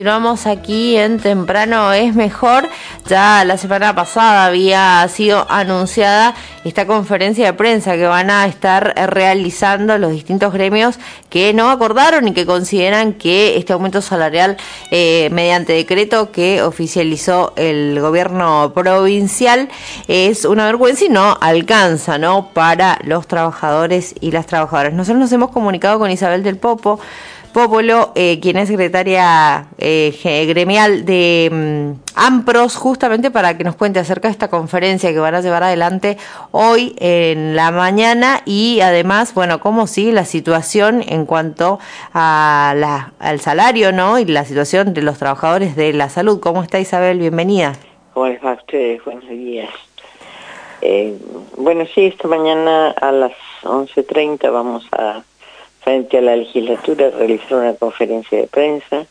Continuamos aquí en Temprano es Mejor. Ya la semana pasada había sido anunciada esta conferencia de prensa que van a estar realizando los distintos gremios que no acordaron y que consideran que este aumento salarial mediante decreto que oficializó el gobierno provincial es una vergüenza y no alcanza, ¿no?, para los trabajadores y las trabajadoras. Nosotros nos hemos comunicado con Isabel del Popolo, quien es secretaria gremial de AMPROS, justamente para que nos cuente acerca de esta conferencia que van a llevar adelante hoy en la mañana y además, bueno, cómo sigue la situación en cuanto a al salario, ¿no?, y la situación de los trabajadores de la salud. ¿Cómo está, Isabel? Bienvenida. ¿Cómo les va a ustedes? Buenos días. Bueno, sí, esta mañana a las 11:30 vamos frente a la legislatura, realizar una conferencia de prensa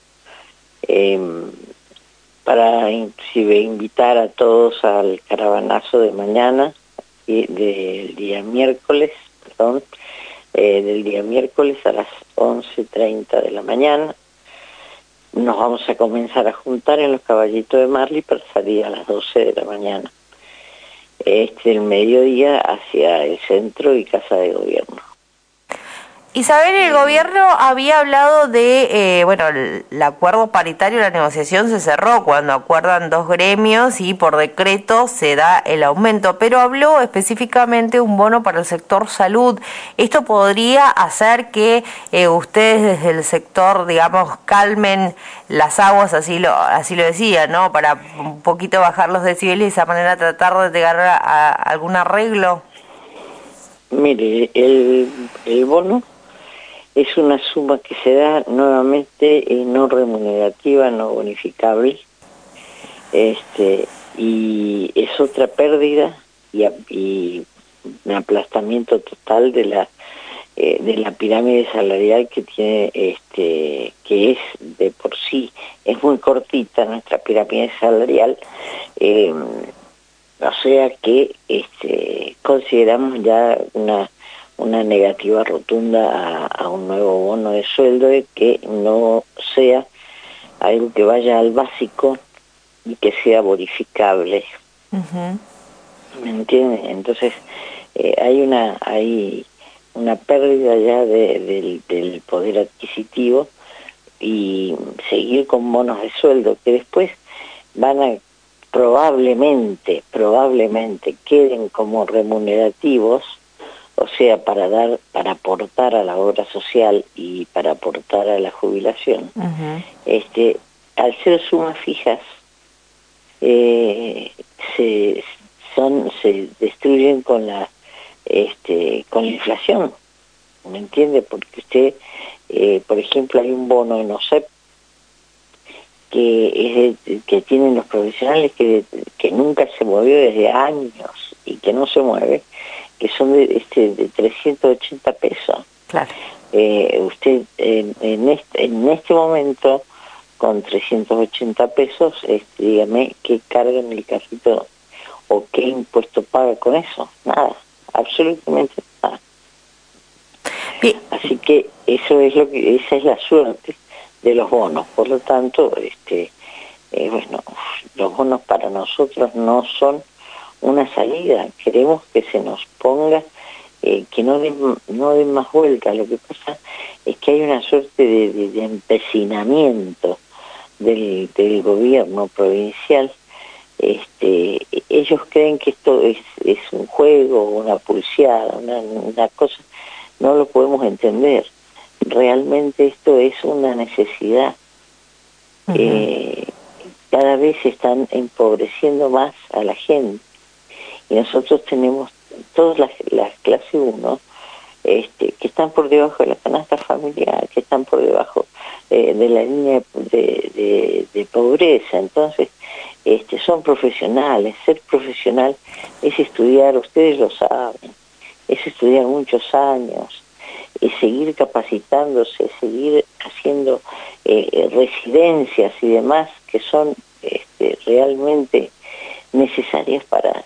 para inclusive invitar a todos al caravanazo de mañana, del día miércoles a las 11:30 de la mañana. Nos vamos a comenzar a juntar en los Caballitos de Marley para salir a las 12 de la mañana. El mediodía hacia el centro y Casa de Gobierno. Isabel, el gobierno había hablado de, el acuerdo paritario, la negociación se cerró cuando acuerdan dos gremios y por decreto se da el aumento, pero habló específicamente un bono para el sector salud. ¿Esto podría hacer que ustedes desde el sector, digamos, calmen las aguas, así lo decía, ¿no?, para un poquito bajar los decibeles y de esa manera tratar de llegar a algún arreglo? Mire, el bono es una suma que se da nuevamente no remunerativa, no bonificable, y es otra pérdida y un aplastamiento total de la pirámide salarial que tiene, que es de por sí, es muy cortita nuestra pirámide salarial, o sea que consideramos ya una negativa rotunda a un nuevo bono de sueldo, de que no sea algo que vaya al básico y que sea bonificable. Uh-huh. ¿Me entiendes? Entonces hay una pérdida ya del poder adquisitivo, y seguir con bonos de sueldo que después van a probablemente queden como remunerativos, o sea, para aportar a la obra social y para aportar a la jubilación. Uh-huh. Al ser sumas fijas, se destruyen con la inflación, ¿me entiende? Porque usted, por ejemplo, hay un bono en OSEP que tienen los profesionales que nunca se movió desde años y que no se mueve, que son de 380 pesos. Claro. Usted en este momento, con 380 pesos, dígame qué carga en el carrito o qué impuesto paga con eso. Nada, absolutamente nada. Bien. Así que esa es la suerte de los bonos. Por lo tanto, los bonos para nosotros no son una salida. Queremos que se nos ponga, que no den más vuelta. Lo que pasa es que hay una suerte de empecinamiento del gobierno provincial. Ellos creen que esto es un juego, una pulseada, una cosa. No lo podemos entender. Realmente esto es una necesidad. Uh-huh. Cada vez están empobreciendo más a la gente, y nosotros tenemos todas las clases 1 que están por debajo de la canasta familiar, que están por debajo de la línea de pobreza. Entonces son profesionales. Ser profesional es estudiar, ustedes lo saben, es estudiar muchos años, es seguir capacitándose, seguir haciendo residencias y demás que son realmente necesarias para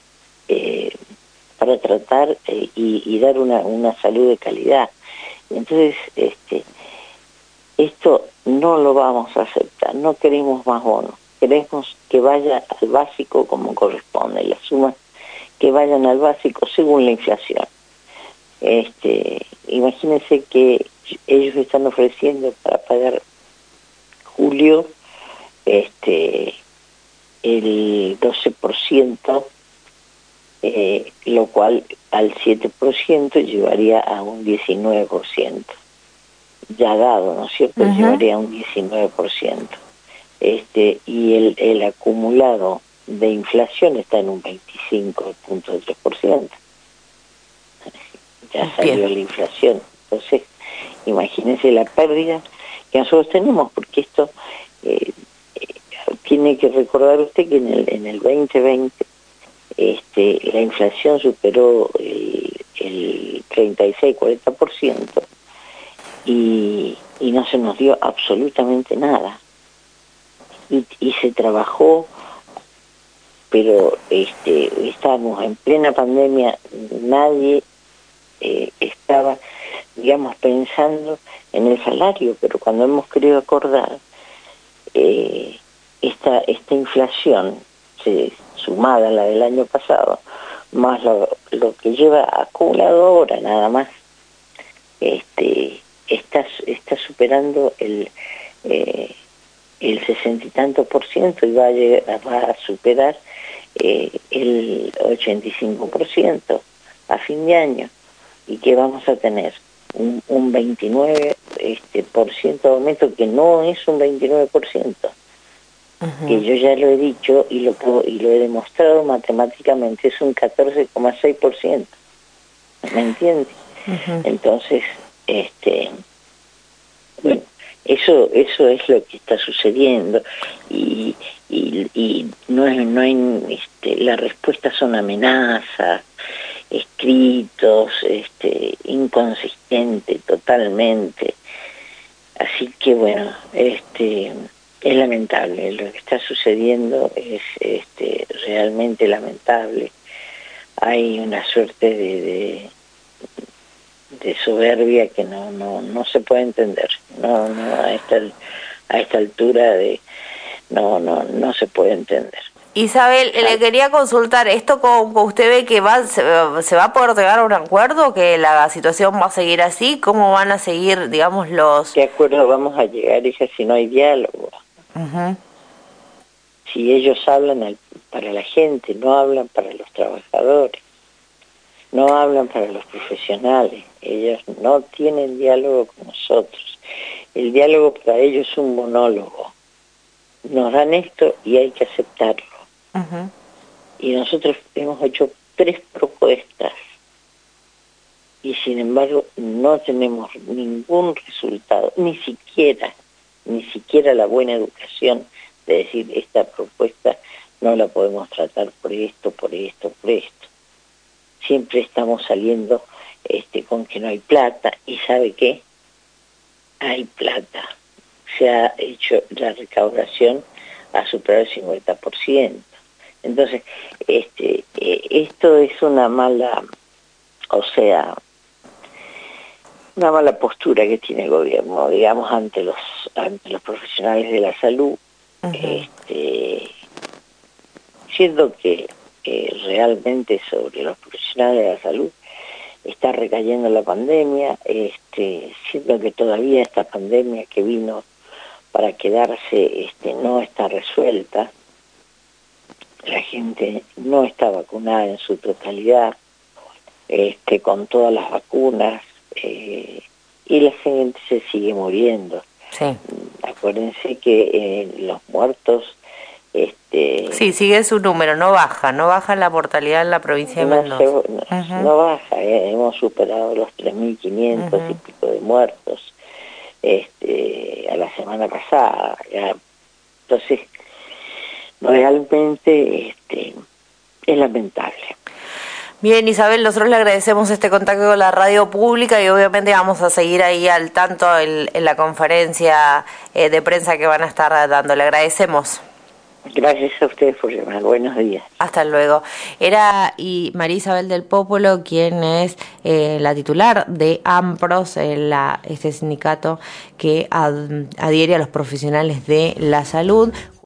tratar y dar una salud de calidad. Entonces, esto no lo vamos a aceptar, no queremos más bonos, queremos que vaya al básico como corresponde, las sumas que vayan al básico según la inflación. Imagínense que ellos están ofreciendo para pagar julio el 12%, lo cual al 7% llevaría a un 19%. Ya dado, ¿no es cierto? Llevaría a un 19%. Y el acumulado de inflación está en un 25.3%. Ya salió la inflación. Entonces, imagínense la pérdida que nosotros tenemos, porque esto tiene que recordar usted que en el 2020 la inflación superó el 36-40% y no se nos dio absolutamente nada. Y se trabajó, pero estábamos en plena pandemia, nadie estaba, digamos, pensando en el salario, pero cuando hemos querido acordar esta inflación sumada a la del año pasado, más lo que lleva acumulado ahora nada más, está superando el 60 y tanto % y va a superar el 85% a fin de año. ¿Y qué vamos a tener? Un 29% de aumento, que no es un 29%, que yo ya lo he dicho y lo he demostrado matemáticamente, es un 14,6%. ¿Me entiende? Entonces, bueno, eso es lo que está sucediendo y no hay la respuesta son amenazas, escritos, inconsistente totalmente. Así que bueno, es lamentable lo que está sucediendo, es realmente lamentable. Hay una suerte de soberbia que no se puede entender. No a esta altura no se puede entender. Isabel, le quería consultar, ¿esto como usted ve que se va a poder llegar a un acuerdo, que la situación va a seguir así? ¿Cómo van a seguir, digamos, los...? ¿Qué acuerdo vamos a llegar, hija, si no hay diálogo? Si ellos hablan para la gente, no hablan para los trabajadores, no hablan para los profesionales, ellos no tienen diálogo con nosotros. El diálogo para ellos es un monólogo. Nos dan esto y hay que aceptarlo. Y nosotros hemos hecho 3 propuestas y sin embargo no tenemos ningún resultado, ni siquiera la buena educación de decir esta propuesta no la podemos tratar por esto. Siempre estamos saliendo con que no hay plata, y ¿sabe qué? Hay plata. Se ha hecho la recaudación a superar el 50%. Entonces, esto es una mala postura que tiene el gobierno, digamos, ante los profesionales de la salud, siendo que realmente sobre los profesionales de la salud está recayendo la pandemia, siendo que todavía esta pandemia que vino para quedarse no está resuelta. La gente no está vacunada en su totalidad, con todas las vacunas, y la gente se sigue muriendo. Sí. Acuérdense que los muertos... sí, sigue su número, no baja la mortalidad en la provincia de Mendoza. No baja, hemos superado los 3.500 y pico de muertos a la semana pasada. Ya. Entonces, realmente es lamentable. Bien, Isabel, nosotros le agradecemos este contacto con la radio pública y obviamente vamos a seguir ahí al tanto en la conferencia de prensa que van a estar dando. Le agradecemos. Gracias a ustedes por llamar. Buenos días. Hasta luego. Era María Isabel del Popolo, quien es la titular de AMPROS, este sindicato que adhiere a los profesionales de la salud.